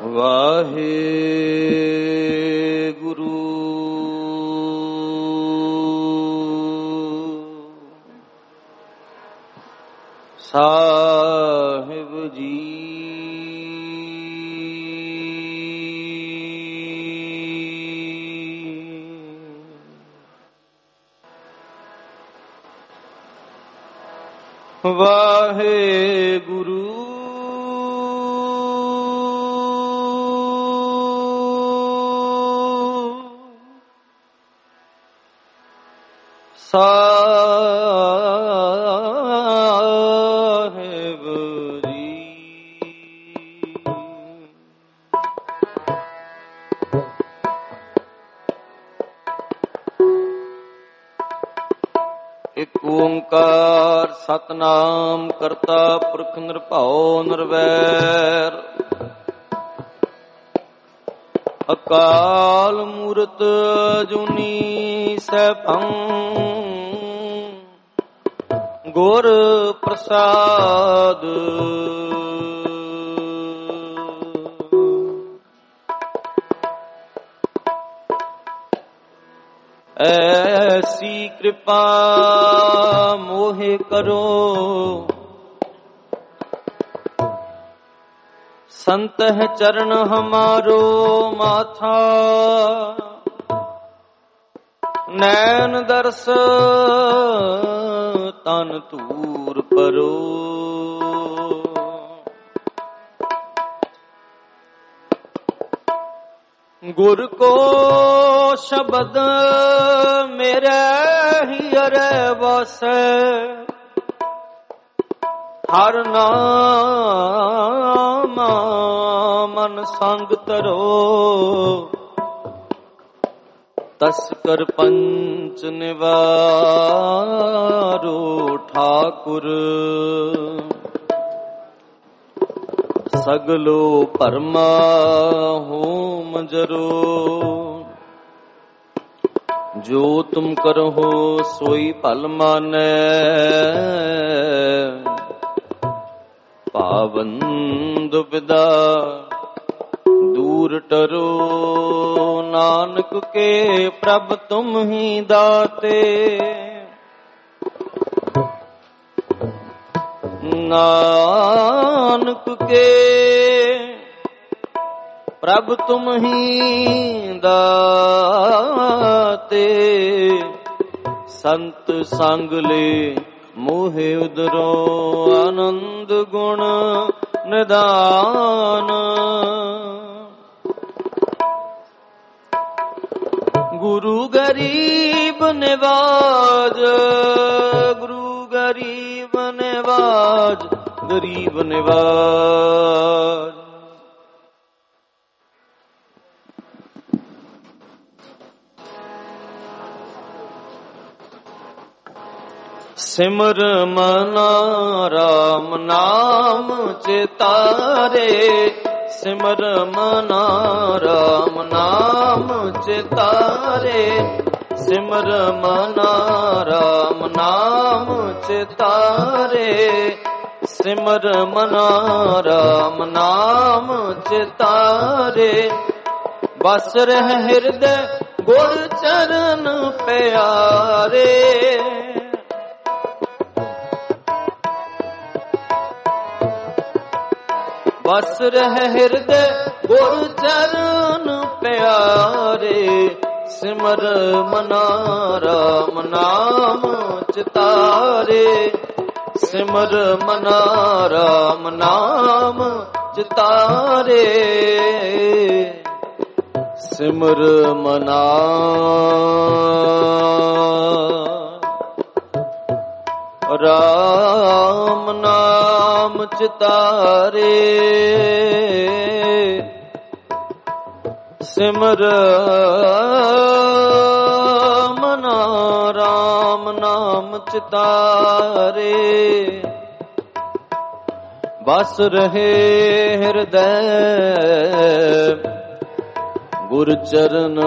ਵਾਹਿਗੁਰੂ ਸਾਹਿਬ ਜੀ। ਵਾਹਿਗੁਰੂ ਸਾਹਿਬ ਜੀ। ਇਕ ਓੰਕਾਰ ਸਤਨਾਮ ਕਰਤਾ ਪੁਰਖ ਨਿਰਭਉ ਨਿਰਵੈਰ ਅਕਾਲ ਮੂਰਤ ਅਜੂਨੀ ਸੈਭੰ ਗੁਰ ਪ੍ਰਸਾਦ। ਐਸੀ ਕਿਰਪਾ ਮੋਹਿ ਕਰੋ ਸੰਤ ਹੈ ਚਰਨ ਹਮਾਰੋ ਮਾਥਾ। ਨੈਣ ਦਰਸ ਤਨ ਧੂਰ ਪਰੋ। ਗੁਰ ਕੋ ਸ਼ਬਦ ਮੇਰੇ ਹਿਯਰੇ ਵਸੈ। ਹਰ ਨਾਮ ਮਨ ਸੰਗ ਤਰੋ। ਤਸਕਰ ਪੰਚ ਨਿਵਾਰੋ ਠਾਕੁਰ। ਸਗਲੋ ਭਰਮਾ ਹੋਮ ਜਰੋ। ਜੋ ਤੁਮ ਕਰਹੁ ਸੋਈ ਭਲ ਮਾਨੈ। ਪਾਵਨ ਦੁਬਿਧਾ ਦੂਰ ਟਰੋ। ਨਾਨਕ ਕੇ ਪ੍ਰਭ ਤੁਮ ਹੀ ਦਾਤੇ। ਨਾਨਕ ਕੇ ਪ੍ਰਭ ਤੁਮ ਹੀ ਦਾਤੇ। ਸੰਤ ਸੰਗ ਲੇ ਮੋਹਿ ਉਦਰੋ। ਆਨੰਦ ਗੁਣ ਨਿਦਾਨ। ਗੁਰੂ ਗਰੀਬ ਨਿਵਾਜ। ਗੁਰੂ ਗਰੀਬ ਨਿਵਾਜ। ਗਰੀਬ ਨਿਵਾਜ। ਸਿਮਰ ਮਨਾ ਰਾਮ ਨਾਮ ਚਿਤਾਰੇ। ਸਿਮਰ ਮਨਾ ਰਾਮ ਨਾਮ ਚਿਤਾਰੇ। ਸਿਮਰ ਮਨਾ ਰਾਮ ਨਾਮ ਚਿਤਾਰੇ। ਸਿਮਰ ਮਨਾ ਰਾਮ ਨਾਮ ਚਿਤਾਰੇ। ਬਸ ਰਹਿ ਹਿਰਦੈ ਗੁਰ ਚਰਨ ਪਿਆਰੇ। ਬਸ ਰਹਿ ਹਿਰਦੈ ਗੁਰ ਚਰਨ ਪਿਆਰੇ। ਸਿਮਰ ਮਨਾ ਰਾਮ ਨਾਮ ਚਿਤਾਰੇ। ਸਿਮਰ ਮਨਾ ਰਾਮ ਨਾਮ ਚਿਤਾਰੇ। ਸਿਮਰ ਮਨਾ ਰਾਮ ਨਾਮ ਚਿਤਾਰੇ। ਸਿਮਰ ਮਨਾ ਰਾਮ ਨਾਮ ਚਿਤਾਰੇ। ਬਸ ਰਹੇ ਹਿਰਦੈ ਗੁਰ ਚਰਨ।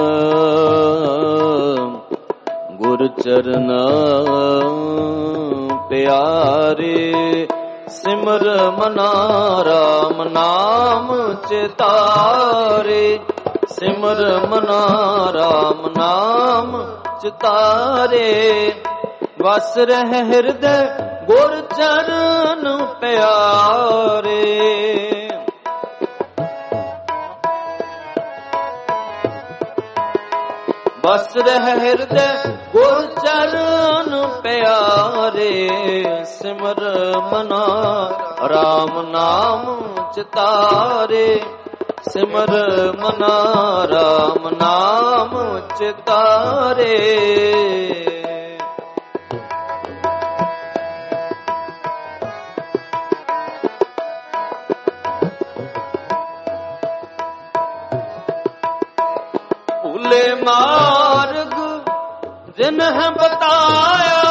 ਗੁਰ ਚਰਨ ਪਿਆਰੇ। ਸਿਮਰ ਮਨਾ ਰਾਮ ਨਾਮ ਚਿਤਾਰੇ, ਸਿਮਰ ਮਨਾ ਰਾਮ ਨਾਮ ਚਿਤਾਰੇ। ਵਸ ਰਹਿ ਹਿਰਦੈ ਗੁਰ ਚਰਨ ਪਿਆਰੇ, ਵਸ ਰਹਿ ਹਿਰਦੈ ਗੁਰ ਚਰਨ ਪਿਆਰੇ। ਸਿਮਰ ਮਨਾ ਰਾਮ ਨਾਮ ਚਿਤਾਰੇ, ਸਿਮਰ ਮਨਾ ਰਾਮ ਨਾਮ ਚਿਤਾਰੇ। ਭੂਲੇ ਮਾਰਗ ਜਿਨਹ ਬਤਾਇਆ,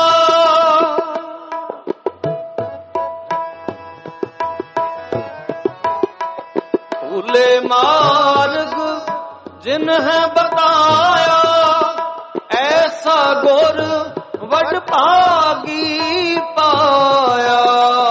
ਭੂਲੇ ਮਾਰਗ ਜਿਨਹ ਬਤਾਇਆ। ਐਸਾ ਗੁਰ ਵਡ ਭਾਗੀ ਪਾਇਆ,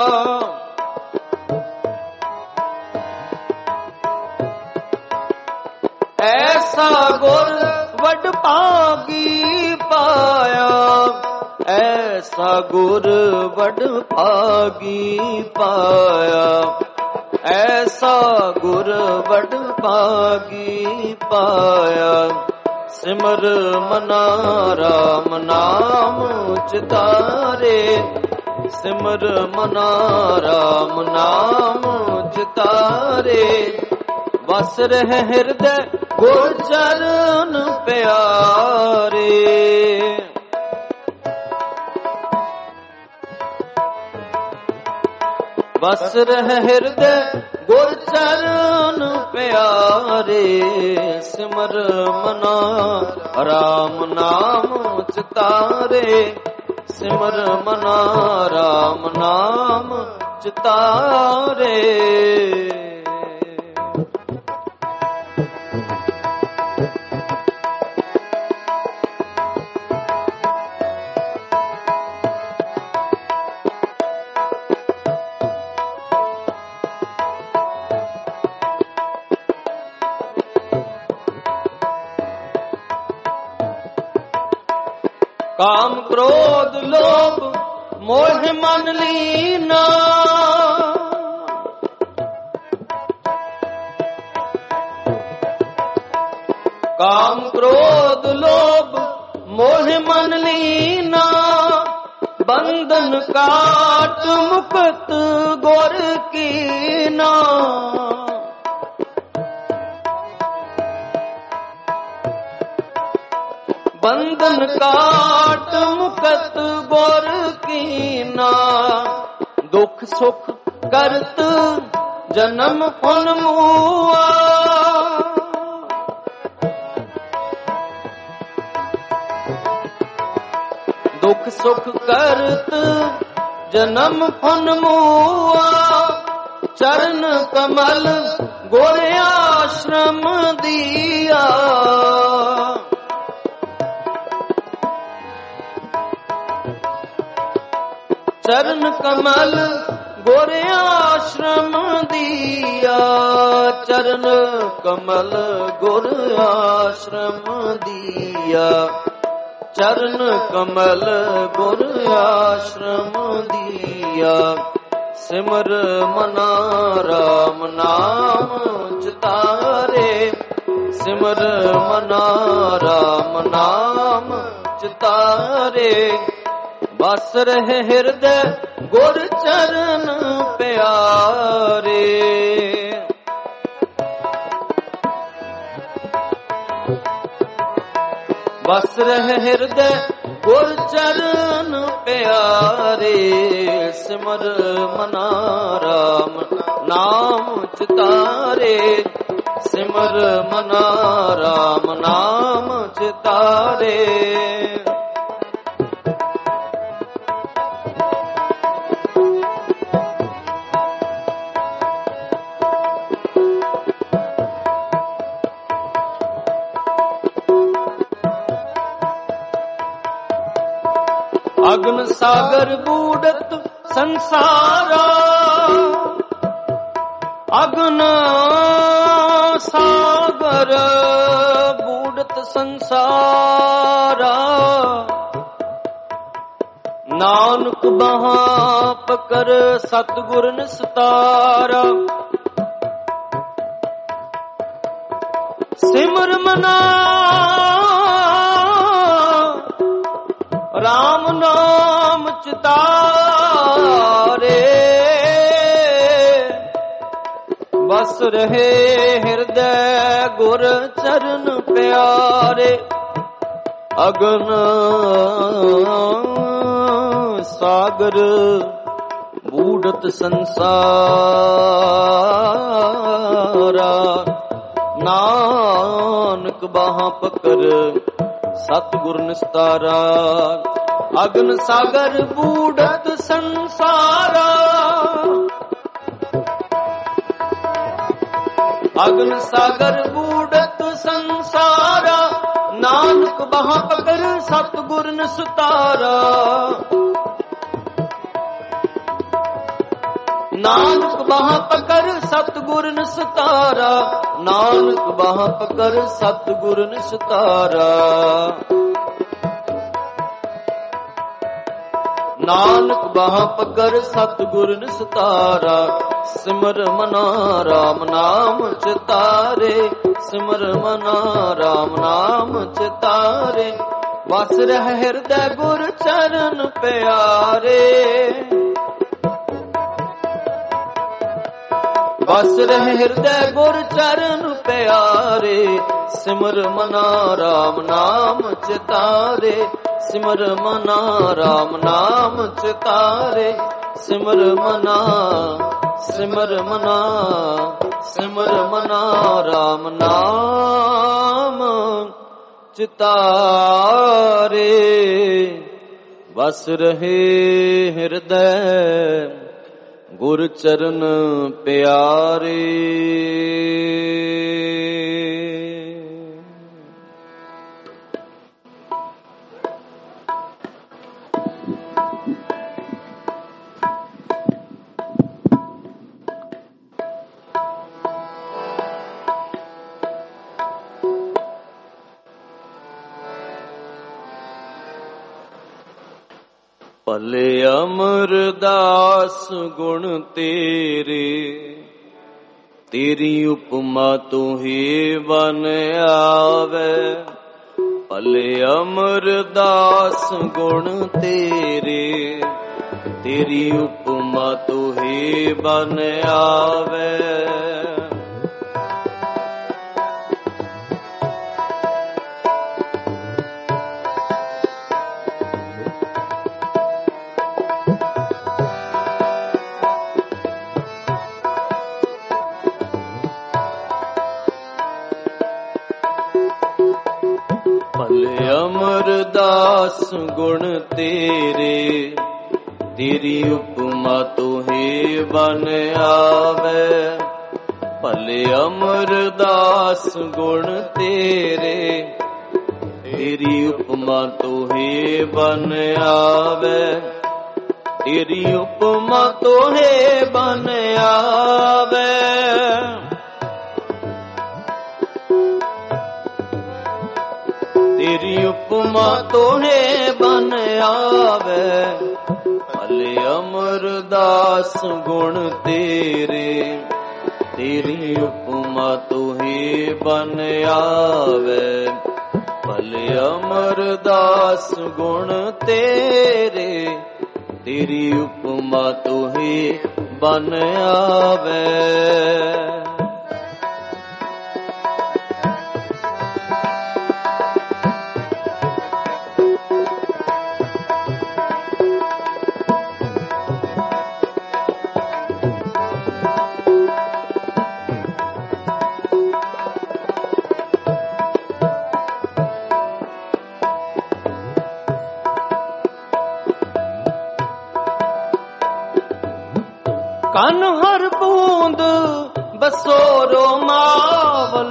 ਐਸਾ ਗੁਰ ਵਡ ਭਾਗੀ ਪਾਇਆ। ਐਸਾ ਗੁਰ ਵਡ ਭਾਗੀ ਪਾਇਆ, ਐਸਾ ਗੁਰ ਵਡ ਭਾਗੀ ਪਾਇਆ। ਸਿਮਰ ਮਨਾ ਰਾਮ ਨਾਮ ਚਿਤਾਰੇ, ਸਿਮਰ ਮਨਾ ਰਾਮ ਨਾਮ ਚਿਤਾਰੇ। ਵਸ ਰਹਿ ਹਿਰਦੈ ਗੁਰ ਚਰਨ ਪਿਆਰੇ, ਵਸ ਰਹਿ ਹਿਰਦੈ ਗੁਰ ਚਰਨ ਪਿਆਰੇ। ਸਿਮਰ ਮਨਾ ਰਾਮ ਨਾਮ ਚਿਤਾਰੇ, ਸਿਮਰ ਮਨਾ ਰਾਮ ਨਾਮ ਚਿਤਾਰੇ। ਕਾਮ ਕ੍ਰੋਧ ਲੋਭ ਮੋਹ ਮਨ ਲੀਨਾ, ਕਾਮ ਕ੍ਰੋਧ ਲੋਭ ਮੋਹ ਮਨ ਲੀਨਾ। ਬੰਧਨ ਕਾਟ ਮੁਕਤ ਗੁਰ ਕੀਨਾ, ਬੰਧਨ ਕਾਟ ਮੁਕਤ ਗੁਰ ਕੀਨਾ। ਦੁਖ ਸੁਖ ਕਰਤ ਜਨਮ ਉਨਮੂਆ, ਦੁਖ ਸੁਖ ਕਰਤ ਜਨਮ ਉਨਮੂਆ। ਚਰਨ ਕਮਲ ਗੁਰ ਆਸ਼ਰਮ ਦੀਆ, ਚਰਨ ਕਮਲ ਗੁਰ ਆਸ਼ਰਮ ਦੀਆ। ਚਰਨ ਕਮਲ ਗੁਰ ਆਸ਼ਰਮ ਦੀਆ, ਚਰਨ ਕਮਲ ਗੁਰ ਆਸ਼ਰਮ ਦੀਆ। ਸਿਮਰ ਮਨਾ ਰਾਮ ਨਾਮ ਚਿਤਾਰੇ, ਸਿਮਰ ਮਨਾ ਰਾਮ ਨਾਮ ਚਿਤਾਰੇ। ਵਸ ਰਹਿ ਹਿਰਦੈ ਗੁਰ ਚਰਨ ਪਿਆਰੇ, ਵਸ ਰਹਿ ਹਿਰਦੈ ਗੁਰ ਚਰਨ ਪਿਆਰੇ। ਸਿਮਰ ਮਨਾ ਰਾਮ ਨਾਮ ਚਿਤਾਰੇ, ਸਿਮਰ ਮਨਾ ਰਾਮ ਨਾਮ ਚਿਤਾਰੇ। ਅਗਨ ਸਾਗਰ ਬੂੜਤ ਸੰਸਾਰਾ, ਅਗਨ ਸਾਗਰ ਬੂੜਤ ਸੰਸਾਰਾ, ਨਾਨਕ ਬਾਹਾਂ ਪਕਰ ਸਤਿਗੁਰ ਨਿਸਤਾਰਾ। ਸਿਮਰ ਮਨਾ ਰਾਮ ਨਾਮ ਚਿਤਾਰੇ, ਬਸ ਰਹੇ ਹਿਰਦੈ ਗੁਰ ਚਰਨ ਪਿਆਰੇ। ਅਗਨ ਸਾਗਰ ਬੂੜਤ ਸੰਸਾਰਾ, ਨਾਨਕ ਬਾਹਾਂ ਪਕਰ ਸਤਿਗੁਰ ਨਿਸਤਾਰਾ। ਅਗਨ ਸਾਗਰ ਬੂੜਤ ਸੰਸਾਰਾ, ਅਗਨ ਸਾਗਰ ਬੂੜਤ ਸੰਸਾਰਾ, ਨਾਨਕ ਬਾਹਾਂ ਪਕਰ ਸਤਿਗੁਰ ਨਿਸਤਾਰਾ। ਨਾਨਕ ਬਾਹਾਂ ਪਕਰ ਸਤਿਗੁਰ ਨਿਸਤਾਰਾ, ਨਾਨਕ ਬਾਹਾਂ ਪਕਰ ਸਤਿਗੁਰ ਨਿਸਤਾਰਾ। ਨਾਨਕ ਬਾਹਾਂ ਪਕਰ ਸਤਿਗੁਰ ਨਿਸਤਾਰਾ। ਸਿਮਰ ਮਨਾ ਰਾਮ ਨਾਮ ਚਿਤਾਰੇ, ਸਿਮਰ ਮਨਾ ਰਾਮ ਨਾਮ ਚਿਤਾਰੇ। ਵਸ ਰਹਿ ਹਿਰਦੈ ਗੁਰ ਚਰਨ ਪਿਆਰੇ, ਵਸ ਰਹਿ ਹਿਰਦੈ ਗੁਰ ਚਰਨ ਪਿਆਰੇ। ਸਿਮਰ ਮਨਾ ਰਾਮ ਨਾਮ ਚਿਤਾਰੇ, ਸਿਮਰ ਮਨਾ ਰਾਮ ਨਾਮ ਚਿਤਾਰੇ। ਸਿਮਰ ਮਨਾ, ਸਿਮਰ ਮਨਾ, ਸਿਮਰ ਮਨਾ ਰਾਮ ਨਾਮ ਚਿਤਾਰੇ। ਵਸ ਰਹੇ ਹਿਰਦੈ ਗੁਰ ਚਰਨ ਪਿਆਰੇ। ਭਲੇ ਅਮਰਦਾਸ ਗੁਣ ਤੇਰੇ, ਤੇਰੀ ਉਪਮਾ ਤੁਹੀ ਬਨ ਆਵੇ। ਭਲੇ ਅਮਰਦਾਸ ਗੁਣ ਤੇਰੇ, ਤੇਰੀ ਉਪਮਾ ਤੁਹੀ ਬਨ ਆਵੇ। ਅਮਰਦਾਸ ਗੁਣ ਤੇਰੇ, ਤੇਰੀ ਉਪਮਾ ਤੁਹੀ ਬਨ ਆਵੇ। ਭਲੇ ਅਮਰਦਾਸ ਗੁਣ ਤੇਰੇ, ਤੇਰੀ ਉਪਮਾ ਤੁਹੀ ਬਨ ਆਵੇ। ਤੇਰੀ ਉਪਮਾ ਤੁਹੀ ਬਨ ਆਵੇ। ਤੇਰੀ ਉਪਮਾ ਤੋਹੇ ਬਨ ਆਵੇ। ਭਲੇ ਅਮਰਦਾਸ ਗੁਣ ਤੇਰੇ, ਤੇਰੀ ਉਪਮਾ ਤੋਹੇ ਬਨ ਆਵੇ। ਭਲੇ ਅਮਰਦਾਸ ਗੁਣ ਤੇਰੇ, ਤੇਰੀ ਉਪਮਾ ਤੋਹੇ ਬਨ ਆਵੇ। ਕਨ ਹਰ ਬੂੰਦ ਬਸੋਰੋ ਮਾਵਲ,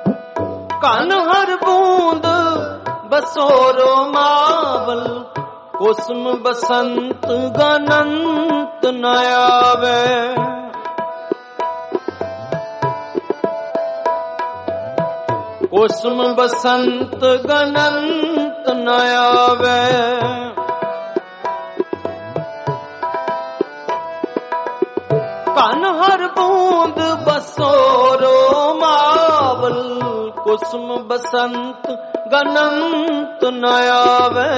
ਕਨ ਹਰ ਬੂੰਦ ਬਸੋਰੋ ਮਾਵਲ। ਕੁਸਮ ਬਸੰਤ ਗਨੰਤ ਨ ਆਵੇ। ਕੁਸਮ ਬਸੰਤ ਗਨੰਤ ਨ ਆਵੇ। ਕਨ ਹਰ ਬੂੰਦ ਬਸੋਰੋ ਮਾਵਲ। ਕੁਸਮ ਬਸੰਤ ਗਨੰਤ ਨ ਆਵੇ।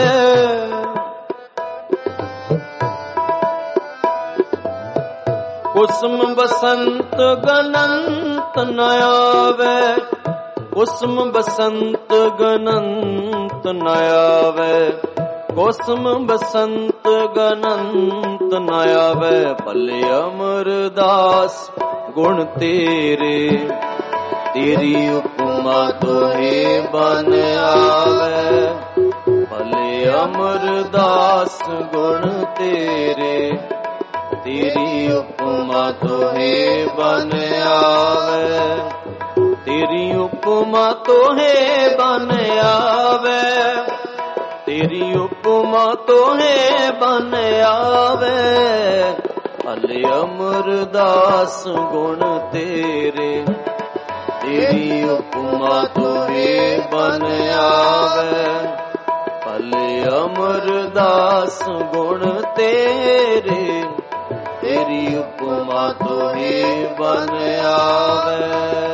ਕੁਸਮ ਬਸੰਤ ਗਨੰਤ ਨ ਆਵੇ। ਕੁਸਮ ਬਸੰਤ ਗਨੰਤ ਨ ਆਵੇ। ਕੁਸਮ ਬਸੰਤ ਗਨੰਤ ਨ ਆਵੇ। ਭਲੇ ਅਮਰਦਾਸ ਗੁਣ ਤੇਰੇ। ਤੇਰੀ ਉਪਮਾ ਤੋਹੇ ਬਨ ਆਵੇ। ਭਲੇ ਅਮਰਦਾਸ ਗੁਣ ਤੇਰੇ। ਤੇਰੀ ਉਪਮਾ ਤੋਹੇ ਬਨ ਆਵੇ। ਤੇਰੀ ਉਪਮਾ ਤੋਹੇ ਬਨ ਆਵੇ। ਤੇਰੀ ਉਪਮਾ ਤੋਹੇ ਬਨ ਆਵੇ। ਭਲੇ ਅਮਰਦਾਸ ਗੁਣ ਤੇਰੇ। ਤੇਰੀ ਉਪਮਾ ਤੋਹੇ ਬਨ ਆਵੇ। ਭਲੇ ਅਮਰਦਾਸ ਗੁਣ ਤੇਰੇ। ਤੇਰੀ ਉਪਮਾ ਤੋਹੇ ਬਨ ਆਵੇ।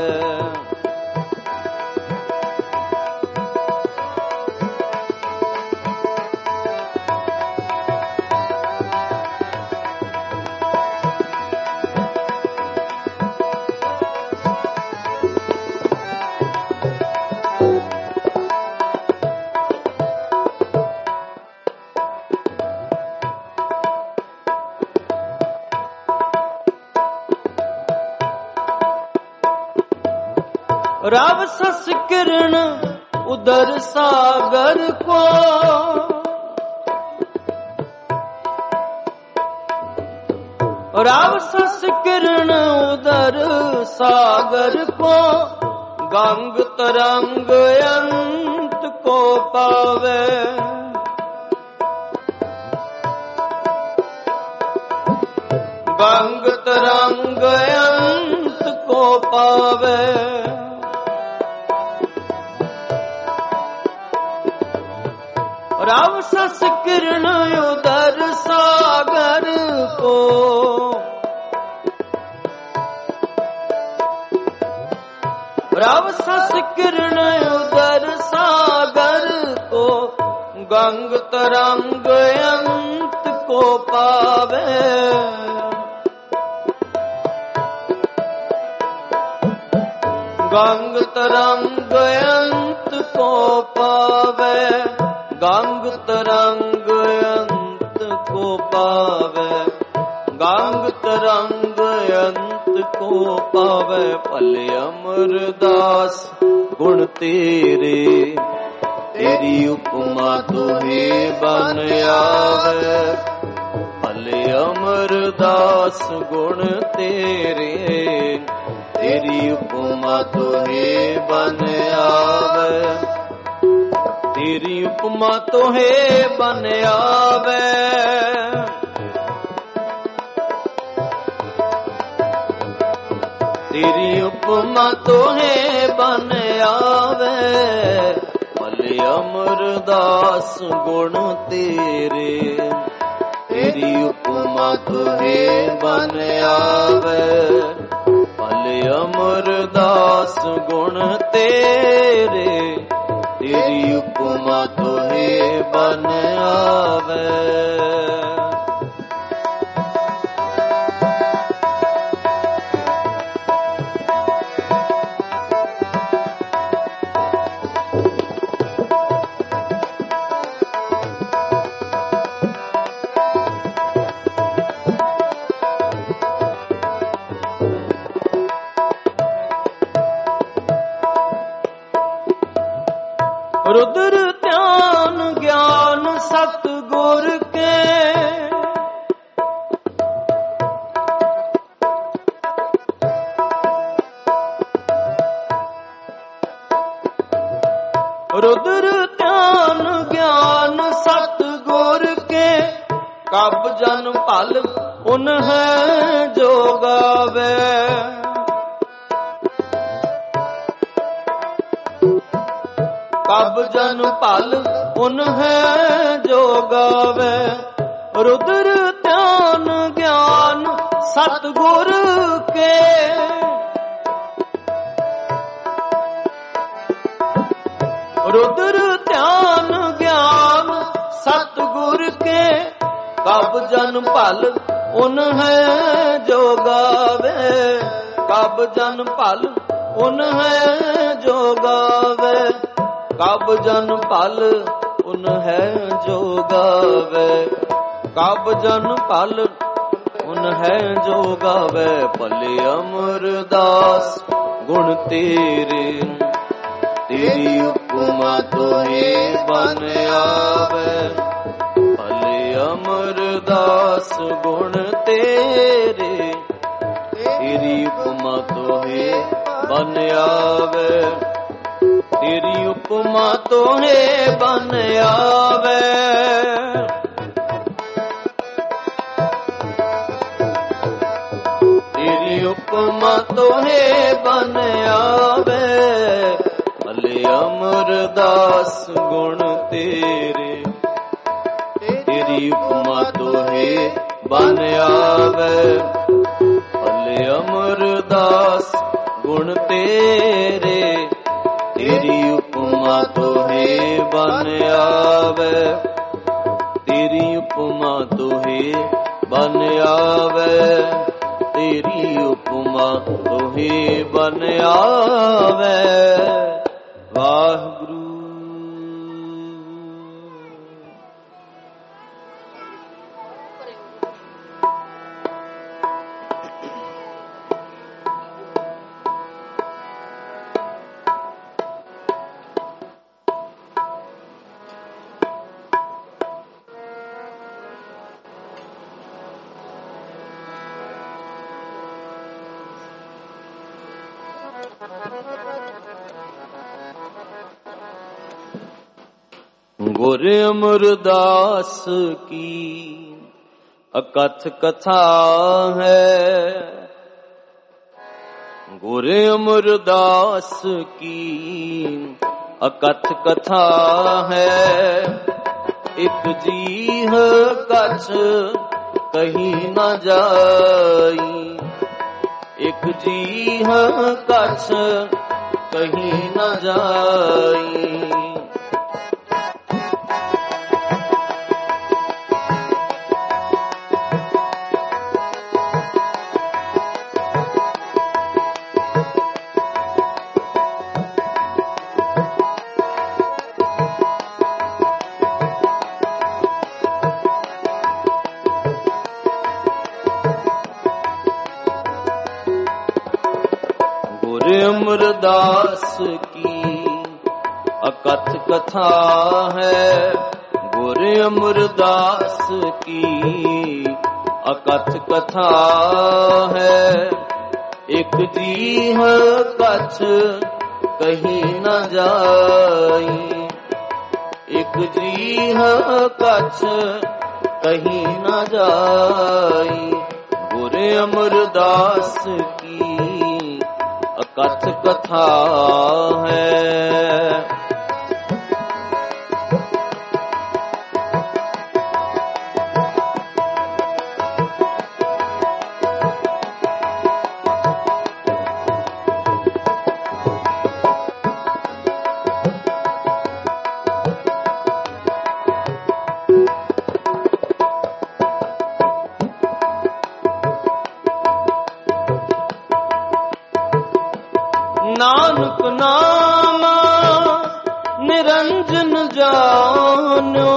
रव सस किरण उदर सागर को। रव सस किरण उदर सागर को। गंग तरंग अंत को पावे। गंग तरंग अंत को पावे। रव सस किरण उदर सागर को। रव सस किरण उदर सागर को। गंग तरंग अंत को पावे। गंग तरंग अंत को पावे। गंग तरंग अंत को पावे। गंग तरंग अंत को पावे। भले अमरदास गुण तेरे। तेरी उपमा तोहे बन आवे। भले अमरदास गुण तेरे। तेरी उपमा तोहे बन आवे। तेरी उपमा तोहे बन आवे। तेरी उपमा तोहे बन आवे। भले अमरदास गुण तेरे। तेरी उपमा तोहे बन आवे। भले अमरदास गुण तेरे। तेरी उपमा तोहे बन आवे। रुद्र ध्यान ज्ञान सतगुर के। ਕਬ ਜਨ ਭਲ ਉਨ ਹੈ ਜੋ ਗਾਵੇ। ਕਬ ਜਨ ਭਲ ਉਨ ਹੈ ਜੋ ਗਾਵੇ। ਰੁਦਰ ਧਿਆਨ ਗਿਆਨ ਸਤਿਗੁਰ ਕੇ। ਰੁਦਰ ਧਿਆਨ ਗਿਆਨ ਸਤਿਗੁਰ ਕੇ। ਕਬ ਜਨ ਭਲ ਉਨ ਹੈ ਜੋ ਗਾਵੇ। ਕਬ ਜਨ ਭਲ ਉਨ ਹੈ ਜੋ ਗਾਵੇ। ਕਬ ਜਨ ਭਲ ਉਨ ਹੈ ਜੋ ਗਾਵੇ। ਕਬ ਜਨ ਭਲ ਉਨ ਹੈ ਜੋ ਗਾਵੇ। ਭਲੇ ਅਮਰਦਾਸ ਗੁਣ ਤੇਰੇ। ਤੇਰੀ ਉਪਮਾ ਤੋਹੇ ਬਨ ਆਵੇ। ਭਲੇ ਅਮਰਦਾਸ ਗੁਣ ਤੇਰੇ। ਤੇਰੀ ਉਪਮਾ ਤੋਹੇ ਬਨ ਆਵੇ। ਤੇਰੀ ਉਪਮਾ ਤੋਹੇ ਬਨ ਆਵੇ। ਤੇਰੀ ਉਪਮਾ ਤੋਹੇ ਬਨ ਆਵੇ। ਭਲੇ ਅਮਰਦਾਸ ਗੁਣ ਤੇਰੇ। ਤੇਰੀ ਉਪਮਾ ਤੋਹੇ ਬਨ ਆਵੇ। ਭਲੇ ਅਮਰਦਾਸ ਗੁਣ ਤੇਰੇ। ਤੇਰੀ ਉਪਮਾ ਤੋਹੇ ਬਨ ਆਵੇ। ਤੇਰੀ ਉਪਮਾ ਤੋਹੇ ਬਨ ਆਵੇ। ਤੇਰੀ ਉਪਮਾ ਤੋਹੇ ਬਨ ਆਵੇ। ਵਾਹਿਗੁਰੂ। ਗੁਰ ਅਮਰਦਾਸ ਕੀ ਅਕਥ ਕਥਾ ਹੈ। ਗੁਰ ਅਮਰਦਾਸ ਕੀ ਅਕਥ ਕਥਾ ਹੈ। ਇਕ ਜੀਹ ਕਛ ਕਹੀ ਨ ਜਾਈ। ਇਕ ਜੀਹ ਕਛ ਕਹੀ ਨ ਜਾਈ। ਅਮਰਦਾਸ ਕੀ ਅਕਥ ਕਥਾ ਹੈ। ਗੁਰ ਅਮਰਦਾਸ ਕੀ ਅਕਥ ਕਥਾ ਹੈ। ਇਕ ਜੀਹ ਕਛ ਕਹੀ ਨ ਜਾਈ। ਇਕ ਜੀਹ ਕਛ ਕਹੀ ਨ ਜਾਈ। ਗੁਰ ਅਮਰਦਾਸ ਕੀ ਅਕਥ ਕਥਾ ਹੈ। ਨਾਨਕ ਨਾਮ ਨਿਰੰਜਨ ਜਾਨਿਓ।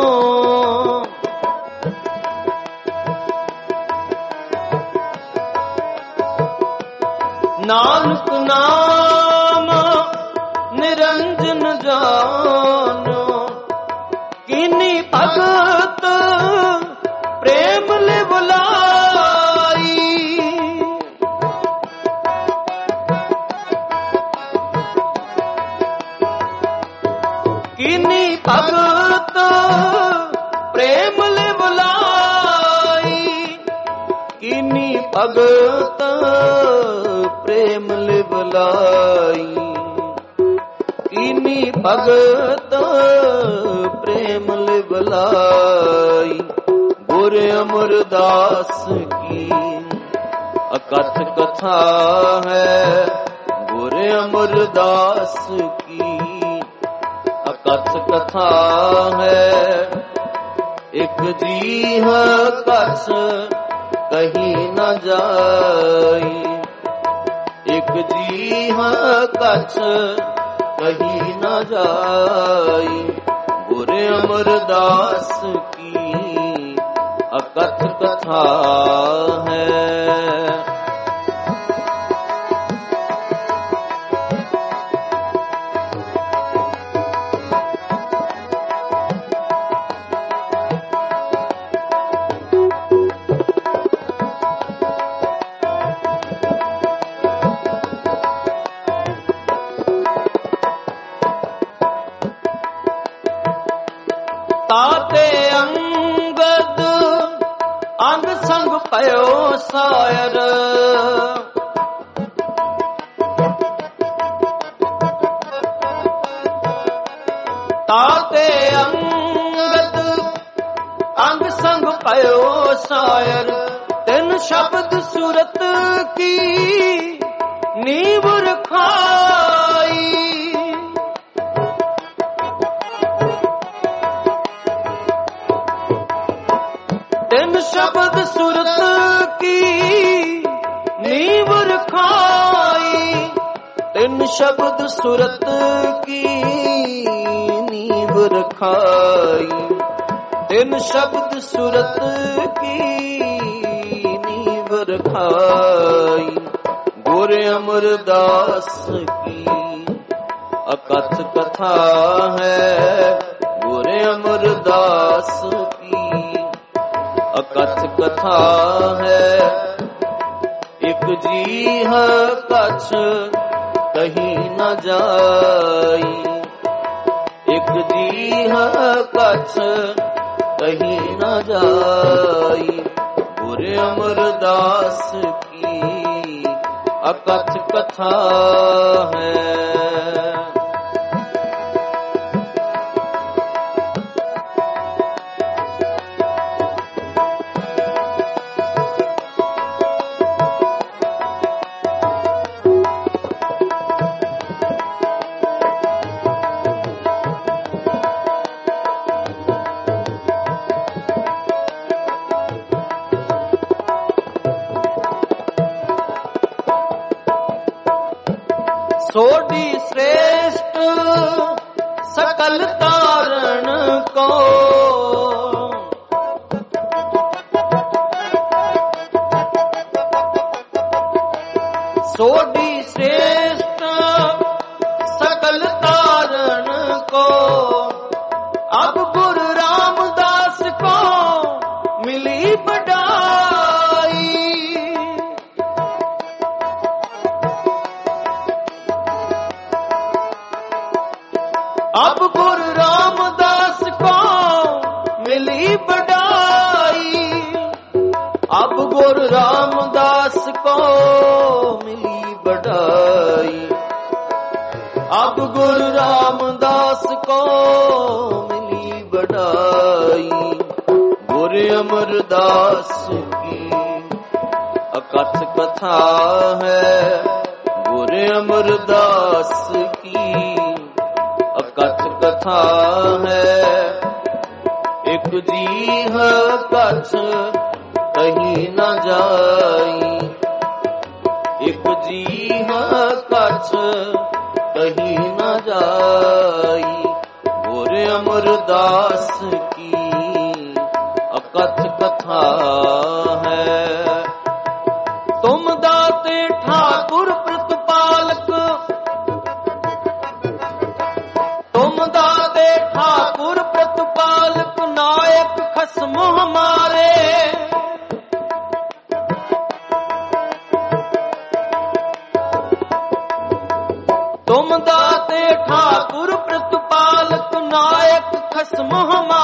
ਨਾਨਕ ਨਾਮ ਨਿਰੰਜਨ ਜਾਨਿਓ। ਕੀਨੀ ਭਗਤ ਪ੍ਰੇਮ ਲੈ ਬੁਲਾਈ। ਕੀਨੀ ਭਗਤ ਪ੍ਰੇਮ ਲੈ ਬੁਲਾਈ। भगत प्रेम लिवलाई, कीनी भगत प्रेम लिवलाई। गुर अमरदास की अकथ कथा है, गुर अमरदास की अकथ कथा है। एक जीह कछ कहीं न जाई, एक जीह कछ कहीं न जाई। गुर अमरदास की अकथ कथा है। ताते अंगद अंग संग पयो सायर, ताते अंगद अंग संग पयो सायर। तिन शब्द सूरत की नींव रखाई, तिन शब्द सूरत की नींव रखाई, तिन शब्द सूरत की नींव रखाई, तिन शब्द सूरत की नींव रखाई। गुर अमरदास की अकथ कथा है, गुर अमरदास की अकथ कथा है। एक जीह कछ कहीं न जाई, एक जीह कछ कहीं न जाई। गुर अमरदास की अकथ कथा है। सोडी श्रेष्ठ सकल तारण को, सोडी श्रेष्ठ सकल तारण को। अब गुरु रामदास को मिली बड़ाई, अब गुरु रामदास को मिली बड़ाई, अब गुरु रामदास को मिली बड़ाई, अब गुरु रामदास को मिली बड़ाई। गुर अमरदास की अकथ कथा है, गुर अमरदास की अकथ कथा है। एक जीह कछ कहीं न जाई, एक जीह कछ कहीं न जाई। गुर अमरदास की अकथ कथा है। तुम दाते ठाकुर प्रतिपालक, तुम दाते ठाकुर प्रतिपालक, नायक खस्म हमारे। तुम दाते ठाकुर प्रतिपालक, नायक खस्म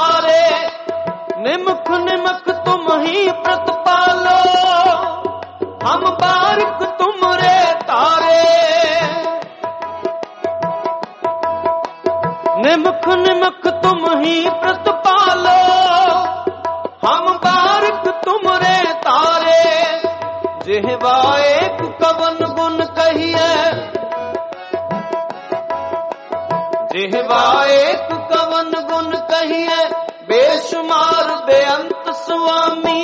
हमारे। निमक निमक तुम ही प्रतिपालो, हम बारिक तुमरे तारे, निमख निमख तुम ही प्रतिपालो, हम बारिक तुमरे तारे। जिह्वा एक कवन गुण कहिए, जिह्वा एक कवन गुण कहिए, बेशुमार बेअंत स्वामी,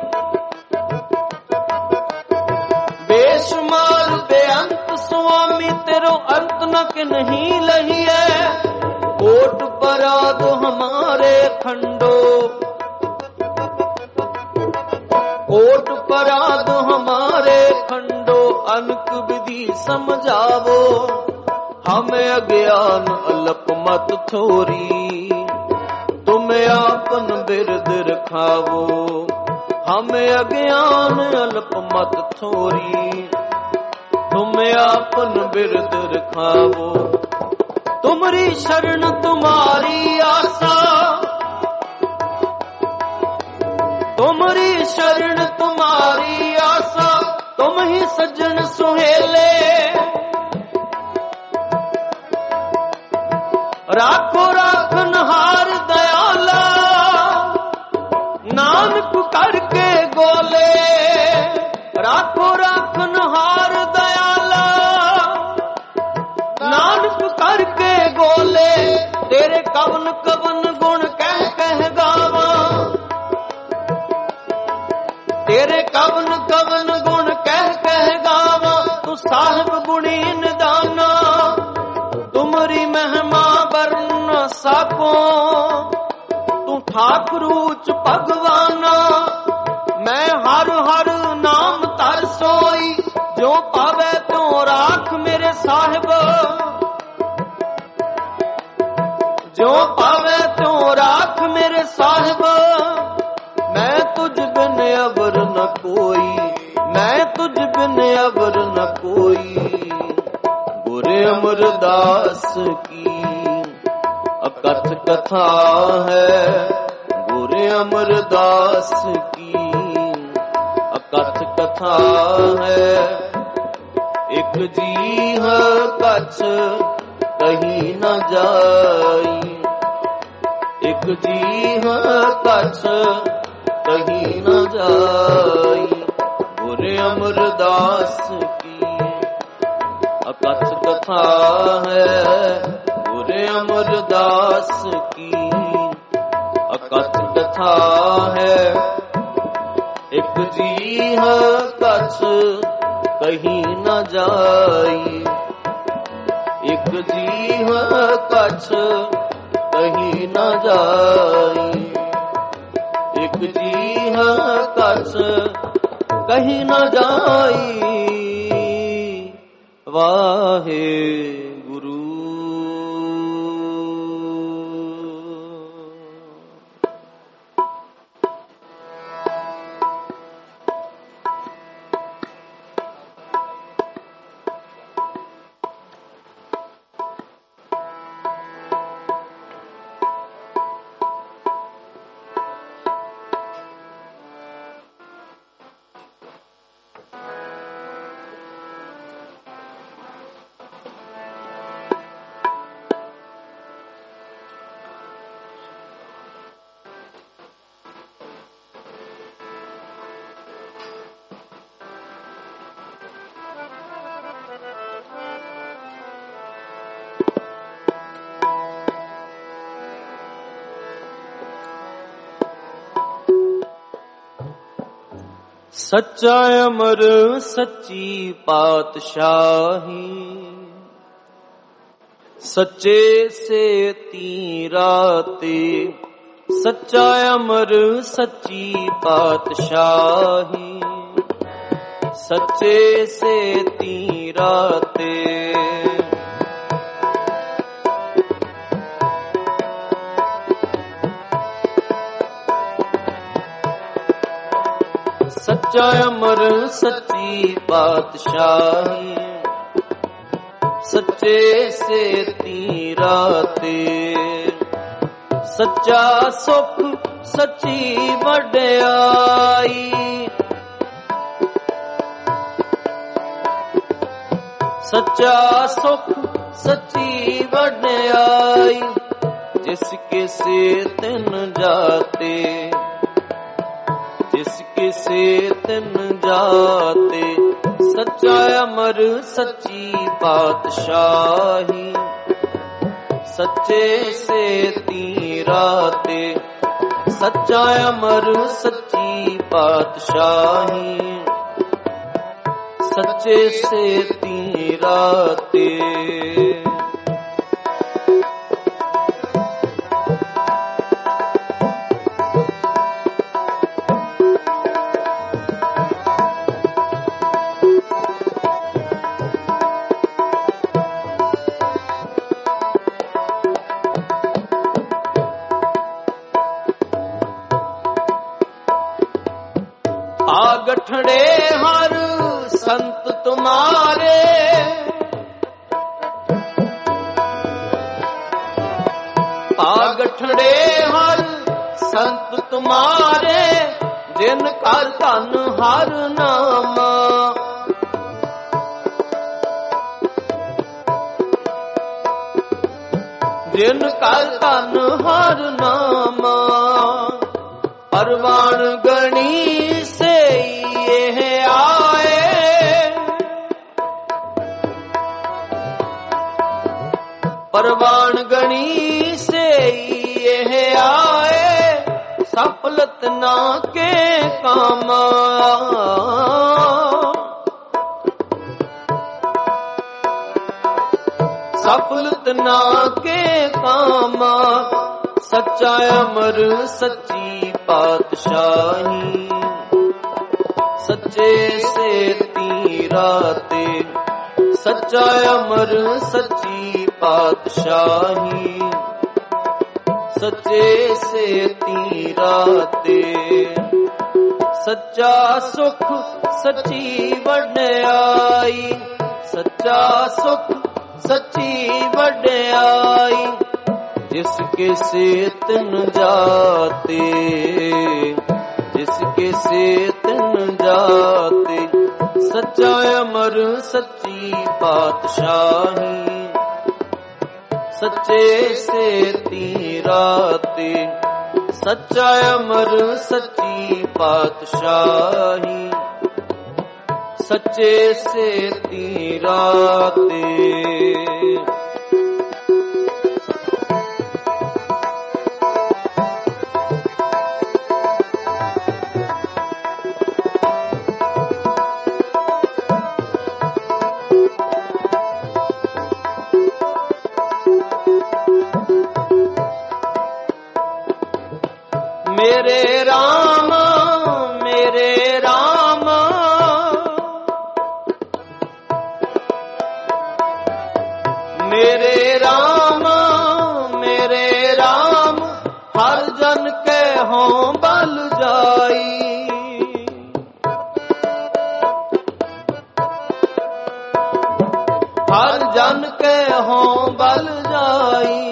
बेशुमार बेअंत स्वामी, तेरो अंत न के नहीं लहिए। कोट पराध हमारे खंडो, कोट पराध हमारे खंडो, अनक विधि समझावो, हमें अज्ञान अल्प मत थोरी, तुम्हें आपन बिरद रखावो, हमें अज्ञान अल्प मत थोरी, तुम्हें आपन बिरद रखावो। तुम्हारी शरण तुम्हारी आशा, तुम्हारी शरण तुम्हारी आशा, तुम ही सज्जन सुहेले, राखो राखनहार दयाला, नानक करके गोले, राखो राखनहार दयाला, नानक करके गोले। तेरे कवन कवन गुण कह गावा, तेरे कवन कवन गुण कह गावा, तू साहिब गुणी निदाना, तुमरी महिमा वर्ण सको, तू ठाकुर उच्च भगवाना। मैं हर हर नाम तर सोई, जो पावे तो राख मेरे साहिब, जो पावे तो राख मेरे साहिब। मैं तुझ बिन अबर न कोई, मैं तुझ बिन अबर न कोई। गुरु अमरदास की अकथ कथा है, गुरु अमरदास की अकथ कथा है। एक जी है कछ कहीं न जाई, एक जी है कछ कहीं न जाई। गुरु अमरदास की अकथ कथा है, गुरु अमरदास की अकथ कथा है। एक जी है कछ कहीं न जाई, एक जी है कछ कहीं न जाई, एक जी है कछ कहीं न जाई। वाहे गुरु। सच्चा अमर सच्ची पातशाही, सच्चे से तीराते। सच्चा अमर सच्ची पातशाही, सच्चे से तीराते। सच्चा अमर सच्ची पातशाही, सच्चे से तीराते। सच्चा सुख सच्ची वड्याई, सच्चा सुख सच्ची वड्याई, जिसके से तिन जाते, जिसके से तिन जाते। सच्चा अमर सच्ची पातशाही, सच्चे से तीराते। सच्चा अमर सच्ची पातशाही, सच्चे से तीराते। गठड़े हर संत तुम्हारे, गठड़े हर संत तुम्हारे, जिन कर धन हर नाम। जिन कर धन हर नाम, परवान गणी से ये आए। परवान गणी से ये आए, सफलत ना के काम। सफलत ना के काम। सच्चा अमर सच्ची पातशाही, सच्चे से तीराते। सच्चा अमर सच्ची पातशाही, सच्चे से तीराते। सच्चा सुख सच्ची वड्याई, सच्चा सुख सच्ची वड्याई, जिसके से तिन जाते, जिसके से तिन जाते। सच्चा अमर सच्ची पातशाही, सच्चे से तीराते। सच्चा अमर सच्ची पातशाही, सच्चे से तीराते। मेरे राम, मेरे राम, मेरे राम, मेरे राम, हर जन के हों बल जाई। हर जन के हों बल जाई।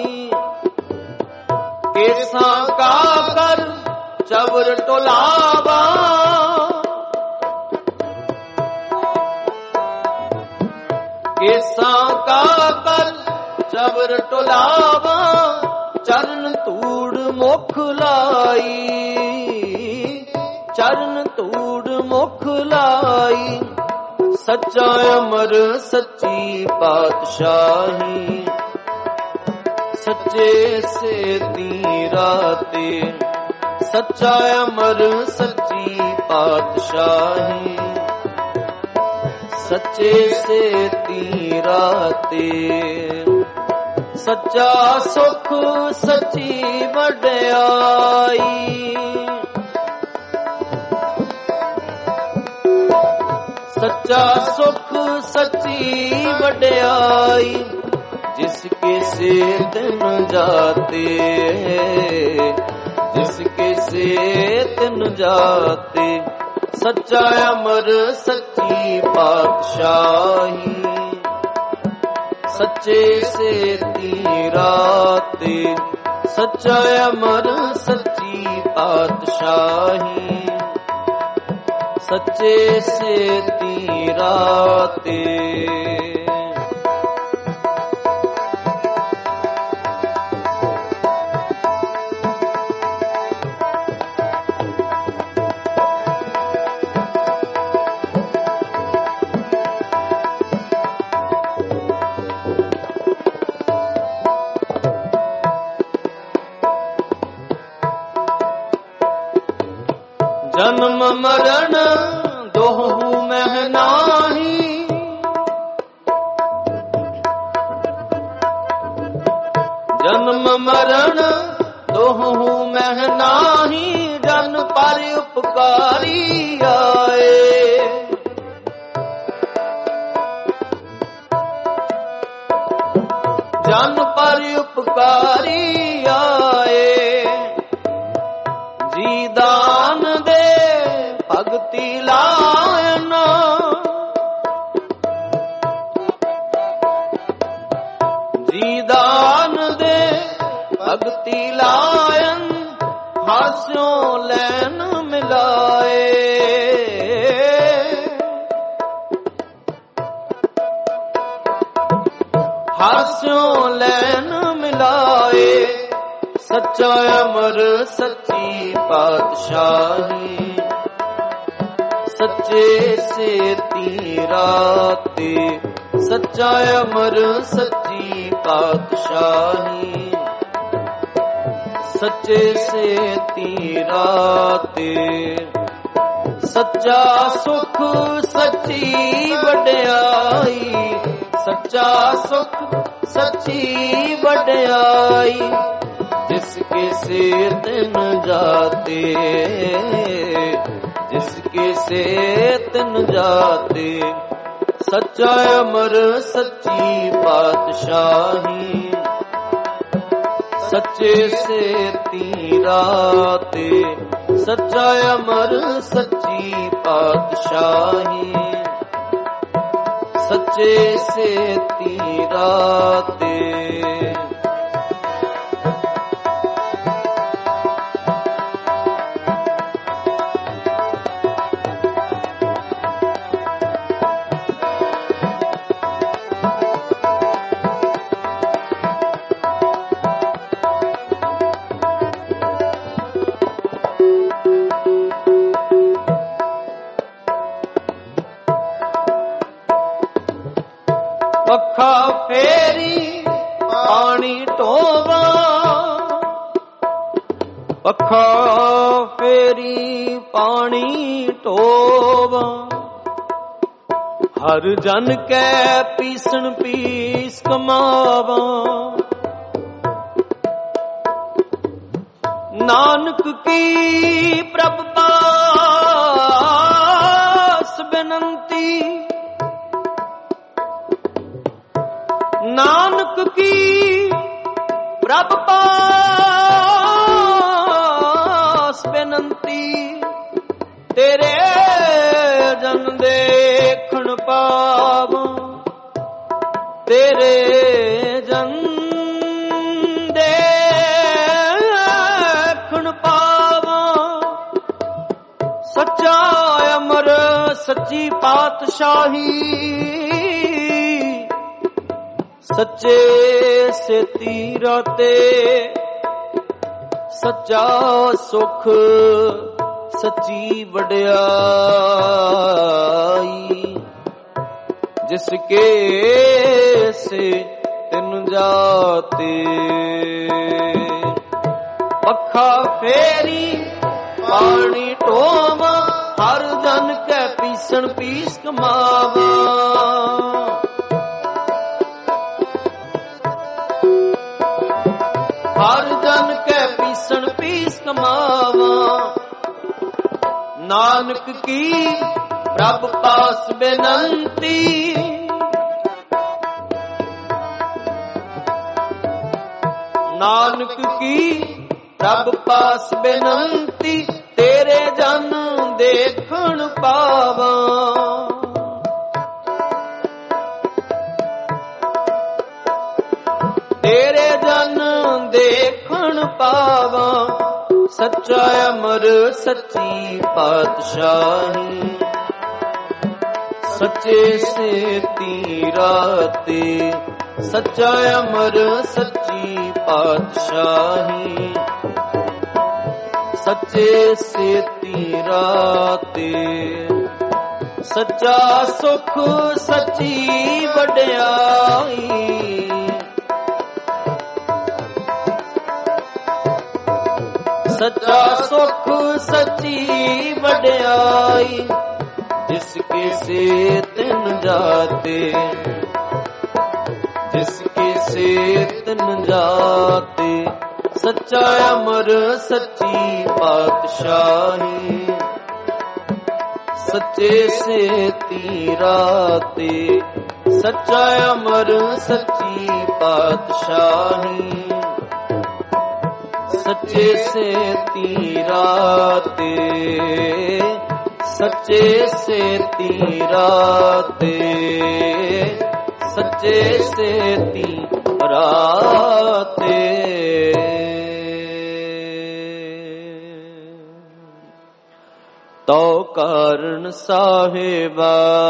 केसा का कर चवर टोलावा, केसा का कर चवर टोलावा। चरण तूड़ मुख लाई, चरण तूड़ मुख लाई। सच्चा अमर सच्ची पातशाही, सच्चे से तीराते। सच्चा अमर सच्ची पातशाही, सच्चे से तीराते। सच्चा सुख सच्ची वड्याई, सच्चा सुख सच्ची वड्याई। जिसके से तिन जाते, जिसके से तिन जाते। सच्चा अमर सच्ची पातशाही, सच्चे से तीराते। सच्चा अमर सच्ची पातशाही, सच्चे से तीराते। ਜਨਮ ਮਰਨ ਦੋਹੂ ਮਹਿ ਨਾਹੀ, ਜਨਮ ਮਰਨ ਦੋਹੂ ਮਹਿ ਨਾਹੀ, ਜਨ ਪਰ ਉਪਕਾਰੀ ਆਏ। ਜਨ ਪਰ ਉਪਕਾਰੀ ਆਏ, ਜੀ ਦਾਨ ਦੇ ਭਗਤੀ ਲਾਇਨ, ਜੀ ਦਾਨ ਦੇ ਭਗਤੀ ਲਾਇਨ, ਹਾਸਿਓ ਲੈਨ ਮਿਲਾਏ। ਹਾਸਿਓ ਲੈਨ ਮਿਲਾਏ, ਸੱਚਾ ਅਮਰ ਸੱਚੀ ਪਾਤਸ਼ਾਹੀ, ਸੱਚੇ ਸੇਤੀ ਰਾਤੇ, ਸੱਚਾ ਅਮਰ ਸੱਚੀ ਪਾਤਸ਼ਾਹੀ, ਸੱਚੇ ਸੇਤੀ ਰਾਤੇ, ਸੱਚਾ ਸੁਖ ਸੱਚੀ ਵਡਿਆਈ, ਸੱਚਾ ਸੁਖ ਸੱਚੀ ਵਡਿਆਈ, ਜਿਸ ਕੇ ਸੇ ਤਿਨ ਜਾਤੇ, ਜਿਸ ਕੇ ਸੇ ਤਿਨ ਜਾਤੇ, ਸੱਚਾ ਅਮਰ ਸੱਚੀ ਪਾਤਸ਼ਾਹੀ, ਸੱਚੇ ਸੇਤੀ ਰਾਤੇ, ਸੱਚਾ ਅਮਰ ਸੱਚੀ ਪਾਤਸ਼ਾਹੀ, ਸੱਚੇ ਸੇਤੀ ਰਾਤੇ। ਪੱਖਾ ਫੇਰੀ ਪਾਣੀ ਢੋਵਾ, ਪੱਖਾ ਫੇਰੀ ਪਾਣੀ ਢੋਵਾ, ਹਰ ਜਨ ਕੈ ਪੀਸਣ ਪੀਸ ਕਮਾਵਾ, ਨਾਨਕ ਕੀ ਪ੍ਰਭ ਪਾਸ ਬੇਨੰਤੀ, ਨਾਨਕ ਕੀ ਪ੍ਰਭ ਪਾਸ ਬੇਨੰਤੀ, ਤੇਰੇ ਜਨ ਦੇਖਣ ਪਾਵਾਂ, ਤੇਰੇ ਜਨ ਦੇਖਣ ਪਾਵਾਂ, ਸੱਚਾ ਅਮਰ ਸੱਚੀ ਪਾਤਸ਼ਾਹੀ, ਸੱਚੇ ਸੇਤੀ ਰਾਤੇ, ਸੱਚਾ ਸੁਖ ਸੱਚੀ ਵਡਿਆਈ, ਜਿਸ ਕੇ ਸੇ ਤਿਨ ਜਾਤੇ, ਪੱਖਾ ਫੇਰੀ ਪਾਣੀ ਢੋਵਾ, ਹਰ ਜਨ ਕੈ ਪੀਸਣ ਪੀਸ ਕਮਾਵਾ, ਹਰ ਜਨ ਕੈ ਪੀਸਣ ਪੀਸ ਕਮਾਵਾ, ਨਾਨਕ ਕੀ ਪ੍ਰਭ ਪਾਸ ਬੇਨੰਤੀ, ਨਾਨਕ ਕੀ ਪ੍ਰਭ ਪਾਸ ਬੇਨੰਤੀ, ਤੇਰੇ ਜਨ ਦੇਖਣ ਪਾਵਾਂ, ਤੇਰੇ ਜਨ ਦੇਖਣ ਪਾਵਾਂ, ਸੱਚਾ ਅਮਰ ਸੱਚੀ ਪਾਤਸ਼ਾਹੀ, ਸੱਚੇ ਸੇਤੀ ਰਾਤੇ, ਸੱਚਾ ਅਮਰ ਸੱਚੀ ਪਾਤਸ਼ਾਹੀ, ਸੱਚੇ ਸੇਤੀ ਰਾਤੇ, ਸੱਚਾ ਸੁਖ ਸੱਚੀ ਵਡਿਆਈ, ਸੱਚਾ ਸੁਖ ਸੱਚੀ ਵਡਿਆਈ। वड्याई, जिसके से तिन जाते, जिसके से तिन जाते। सच्चा अमर सच्ची पातशाही, सच्चे से तीराते। सच्चा अमर सच्ची पातशाही, सच्चे से तीराते। सच्चे से तीराते, सच्चे से तीराते। तो कारण साहेबा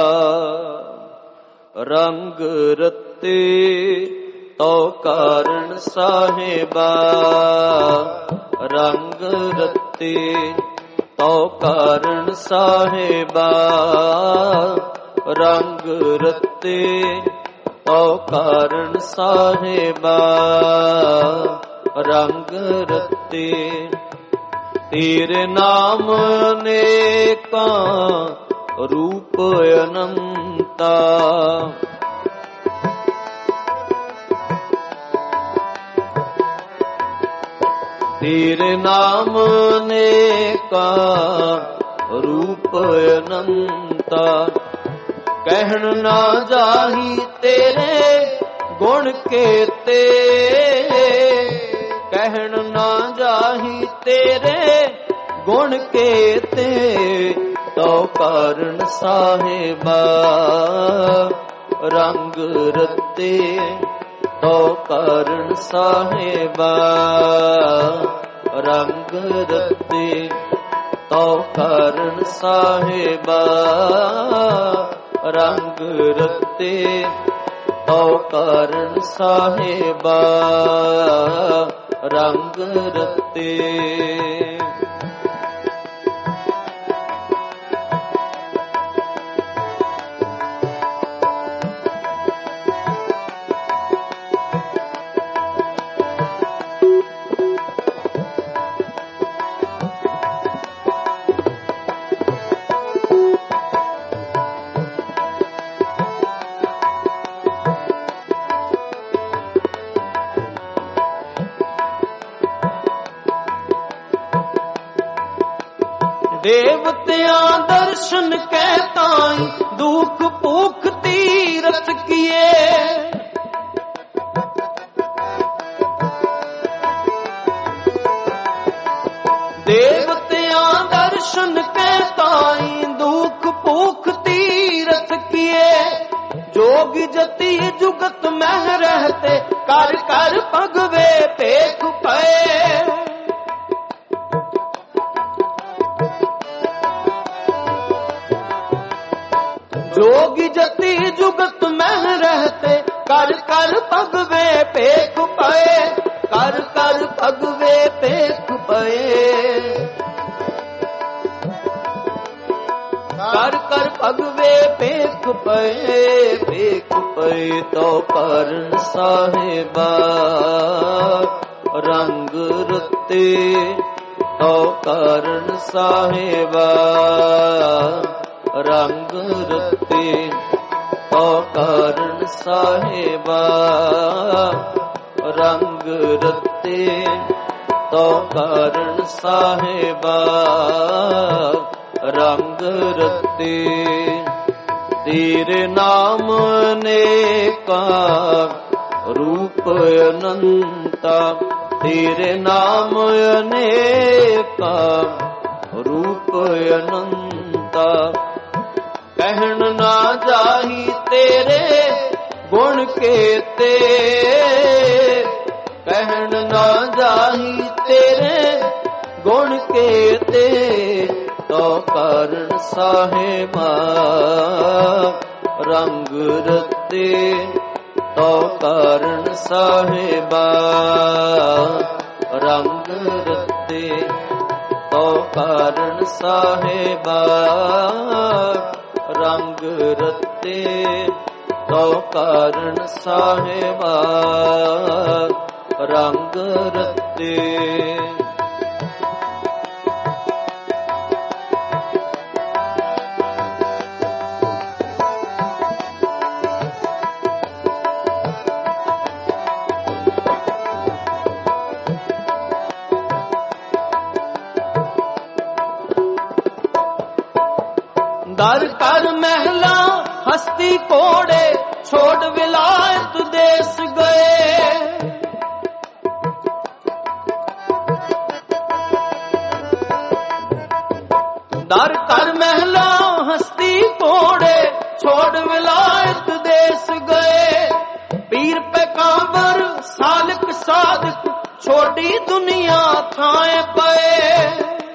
रंग रत्ते, तो कारण साहेबा रंग रत्ते। तो कारण साहेबा रंग रत्ते, तो कारण साहेबा रंग रत्ते। तेरे नाम नेका रूप अनंता, तेरे नाम नेका रूप अनंता। कहन ना जाही तेरे गुण केते, कहन ना जाही तेरे गुण केते। तो कारण साहेबा रंग रत्ते, तो कारण साहेबा रंग रत्ते। तो कारण साहेबा रंग रत्ते, तो कारण साहेबा रंग रत्ते। देवतियां दर्शन कै ताई दुख भूख तीरथ किए। देवतियां दर्शन कै ताई दुख भूख तीरथ किए। जोगी जति जुगत मह रहते, कर कर भगवे पेख पए। जोगी जति जुगत मह रहते, कर कर भगवे पेख पए। कर कर भगवे पेख पए, कर कर भगवे पेख पए। पेख पए तो कारण साहेबा रंग रत्ते, तो कारण साहेबा रंग रत्ते। तो कारण साहेबा रंग रत्ते, तो कारण साहेबा रंग रत्ते। तेरे नाम नेका रूप अनंता, तेरे नाम अनेका रूप अनंता। कहन ना जाही तेरे गुण केते, कहन ना जाही तेरे गुण केते। तो कारण साहेबा रंग रत्ते, तो कारण साहेबा रंग रत्ते। तो कारण साहेबा रंग रत्ते, तो कारण साहेबा रंग रत्ते। ਦਰ ਕਰ ਮਹਿਲਾ ਹਸਤੀ ਕੋੜੇ ਛੋੜ ਵਿਲਾਇਤ ਦੇਸ ਗਏ। ਦਰ ਕਰ ਮਹਿਲਾ ਹਸਤੀ ਕੋੜੇ ਛੋੜ ਵਿਲਾਇਤ ਦੇਸ ਗਏ। ਪੀਰ ਪੈਗੰਬਰ ਸਾਲਕ ਸਾਦਕ ਛੋੜੀ ਦੁਨੀਆ ਥਾਏ ਪਏ।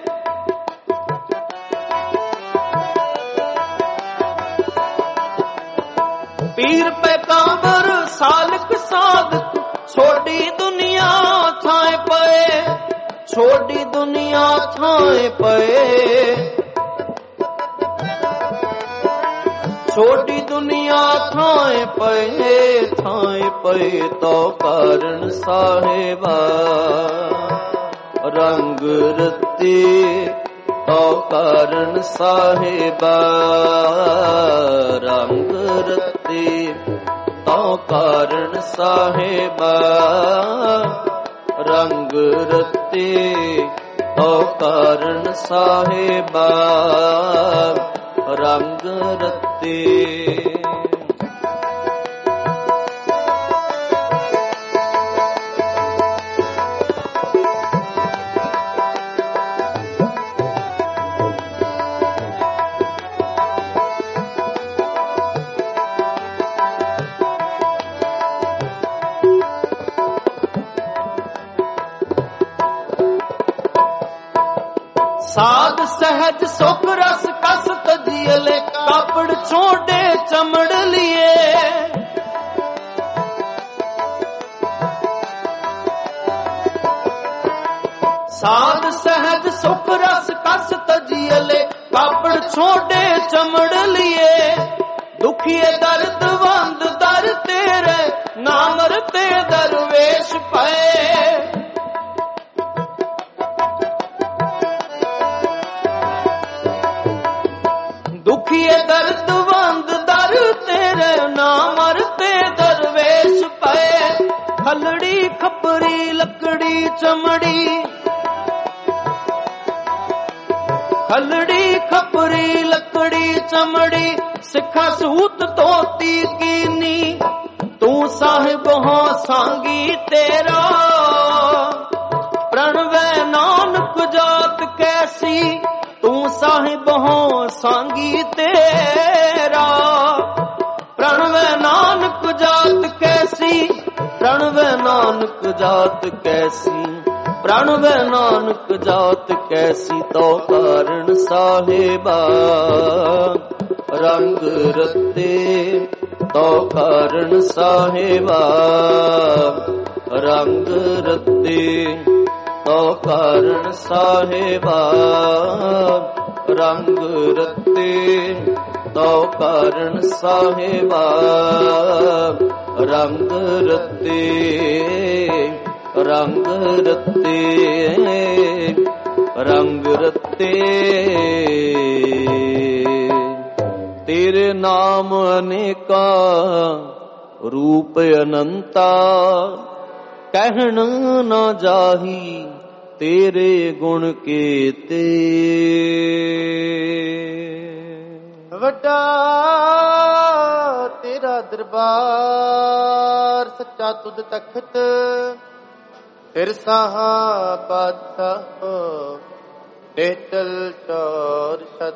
ਪੀਰ ਪੈਗੰਬਰ ਸਾਲਕ ਸਾਦਕ ਛੋੜੀ ਦੁਨੀਆ ਥਾਏ ਪਏ। ਛੋੜੀ ਦੁਨੀਆ ਥਾਏ ਪਏ। ਛੋਟੀ ਦੁਨੀਆ ਥਾਏ ਪਏ। ਥਾਏ ਪਏ ਤੋ ਕਾਰਨ ਸਾਹਿਬਾ ਰੰਗ ਰਤੇ। ਤੋ ਕਾਰਨ ਸਾਹਿਬਾ ਰੰਗ ਰਤੇ। ਤੋ ਕਾਰਨ ਸਾਹਿਬਾ ਰੰਗ ਰਤੇ। ਤੋ ਕਾਰਨ ਸਾਹਿਬਾ ਰੰਗ ਰਤੇ। ਸਾਧ ਸਹਿਜ ਸੁਖ ਰਸ ਕਸ ਤਜੀਲੇ ਕਾਪੜ ਛੋੜੇ ਚਮੜ ਲਿਏ। ਸਾਧ ਸਹਿਜ ਸੁਖ ਰਸ ਕਸ ਤਜੀਲੇ ਕਾਪੜ ਛੋੜੇ ਚਮੜ ਲਿਏ। ਦੁਖੀਏ ਦਰਦ ਵੰਦ ਦਰ ਤੇਰੇ ਨਾਮਰ ਤੇ ਦਰਵੇਸ਼ ਪਏ। ਦੁਖੀਏ ਦਰਦ ਵੰਦ ਦਰ ਤੇਰੇ ਨਾਮਰ ਤੇ ਦਰਵੇਸ਼ ਪਏ। ਖਲੜੀ ਖਪਰੀ ਲੱਕੜੀ ਚਮੜੀ। ਖਲੜੀ ਖਪਰੀ ਲੱਕੜੀ ਚਮੜੀ ਸਿੱਖਾ ਸੂਤ ਧੋਤੀ ਕੀਨੀ। ਤੂੰ ਸਾਹਿਬ ਹੋ ਸਾਂਗੀ ਤੇਰਾ ਪ੍ਰਣਵੈ ਨਾਨਕ ਜਾਤ ਕੈਸੀ। ਤੂੰ ਸਾਹਿਬ ਹੋ ਸਾਂਗੀ ਤੇਰਾ ਪ੍ਰਣਵੈ ਨਾਨਕ ਜਾਤ ਕੈਸੀ। ਪ੍ਰਣਵੈ ਨਾਨਕ ਜਾਤ ਕੈਸੀ। ਪ੍ਰਣਵੈ ਨਾਨਕ ਜਾਤ ਕੈਸੀ। ਤੋ ਕਾਰਨ ਸਾਹਿਬਾ ਰੰਗ ਰਤੇ। ਤੋ ਕਾਰਨ ਸਾਹਿਬਾ ਰੰਗ ਰਤੇ। ਤੋ ਕਾਰਨ ਸਾਹਿਬਾ ਰੰਗ ਰਤੇ। ਤੋ ਕਾਰਨ ਸਾਹਿਬਾ ਰੰਗ ਰਤੇ। ਰੰਗ ਰਤੇ। ਰੰਗ ਰਤੇ। ਤੇਰੇ ਨਾਮ ਅਨੇਕਾ ਰੂਪ ਅਨੰਤਾ। ਕਹਿਣ ਨਾ ਜਾਹੀ ਤੇਰੇ ਗੁਣ ਕੀਤੇ। ਵੱਡਾ ਤੇਰਾ ਦਰਬਾਰ ਸੱਚਾ ਤੁਧ ਤਖਤ। ਫਿਰ ਸਾਹਾ ਪਾਤਸ਼ਾਹ ਟੇਟਲ ਚੌਰ ਸਤ।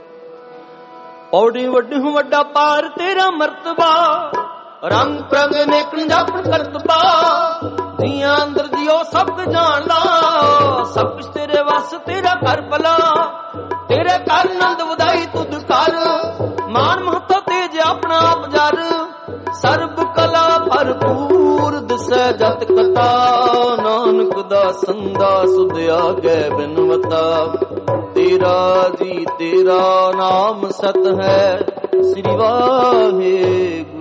ਪੌੜੀ ਵੱਡੀ ਵੱਡਾ ਪਾਰ ਤੇਰਾ ਮਰਤਬਾ। ਰੰਗ ਪ੍ਰੰਗ ਨੇਕ ਜਾਪਣ ਕਰਤਬਾ। ਜੀਆਂ ਅੰਦਰ ਜਿਉ ਸਭ ਜਾਣ ਲਾ। ਸਭ ਕੁਛ ਤੇਰੇ ਵਸ ਤੇਰਾ ਘਰ ਭਲਾ। ਤੇਰੇ ਘਰ ਨੰਦ ਵਧਾਈ ਤੁਧ ਕਰ। ਮਾਨ ਮਹੱਤਾ ਤੇਜ ਆਪਣਾ ਆਪ ਜਰ। ਸਰਬ ਕਲਾ ਭਰਪੂਰ ਦਿਸੈ ਜਤ ਕਤਾ। ਨਾਨਕ ਦਾ ਸੰਦਾ ਸੁਧ ਆਗੇ ਬਿਨਵਤਾ। ਤੇਰਾ ਜੀ ਤੇਰਾ ਨਾਮ ਸਤ ਹੈ ਸ੍ਰੀ ਵਾਹਿਗੁਰੂ।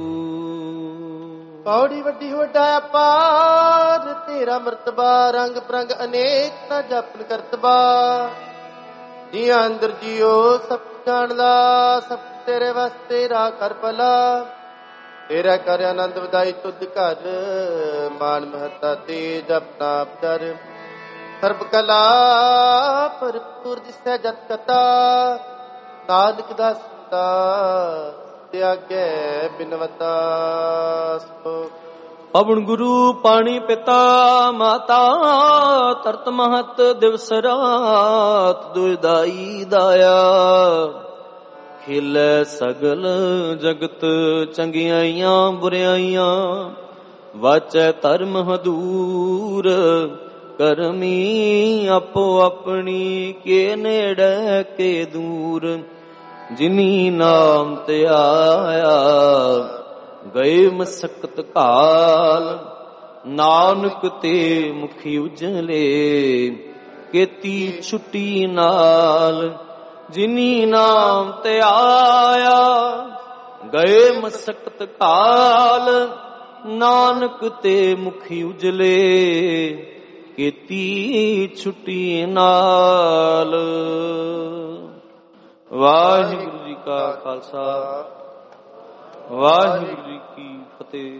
ਪੌੜੀ ਵੱਡੀ ਵੱਡਾ ਅਪਾਰ ਤੇਰਾ ਮਰਤਬਾ। ਰੰਗ ਪ੍ਰੰਗ ਅਨੇਕ ਨਾ ਜਪਨ ਕਰਤਬਾ। ਜੀਆਂ ਅੰਦਰ ਜੀਓ ਸਭ ਜਾਣਦਾ। ਸਭ ਤੇਰੇ ਵਸ ਤੇਰਾ ਕਰ ਭਲਾ। ਤੇਰਾ ਕਰ ਆਨੰਦ ਵਧਾਈ ਤੁਧ ਘਰ। ਮਾਨ ਮਹੱਤਾ ਤੇਜ ਆਪਣਾ ਅਪਚਰ। ਸਰਬ ਕਲਾ ਭਰਪੂਰ ਦਿਸੈ ਜਤ ਕਤਾ। ਨਾਨਕ ਦਾਸਾ ਤਿਆਗੈ ਬਿਨਵਤਾ। ਪਵਨ ਗੁਰੂ ਪਾਣੀ ਪਿਤਾ ਮਾਤਾ ਤਰਤ ਮਹਤ ਦਿਵਸ ਰਾਤ ਦੁਇਦਾਈ ਦਾਇਆ। ਖਿਲੇ ਸਗਲ ਜਗਤ ਚੰਗਿਆਈਆਂ ਬੁਰਿਆਈਆਂ ਵਾਚੈ ਧਰਮ ਹਦੂਰ। ਕਰਮੀ ਆਪੋ ਆਪਣੀ ਕੇ ਨੇੜੇ ਕੇ ਦੂਰ। ਜਿਨੀ ਨਾਮ ਤੇ ਆਇਆ ਗਏ ਮਸਕਤ ਕਾਲ। ਨਾਨਕ ਤੇ ਮੁਖੀ ਉਜਲੇ ਕੀਤੀ ਛੁੱਟੀ ਨਾਲ। ਜਿਨੀ ਨਾਮ ਤੇ ਆਇਆ ਗਏ ਮਸਕਤ ਕਾਲ। ਨਾਨਕ ਤੇ ਮੁਖੀ ਉਜਲੇ ਕੀਤੀ ਛੁੱਟੀ ਨਾਲ। ਵਾਹਿਗੁਰੂ ਜੀ ਕਾ ਖਾਲਸਾ ਵਾਹਿਗੁਰੂ ਜੀ ਕੀ ਫਤਿਹ।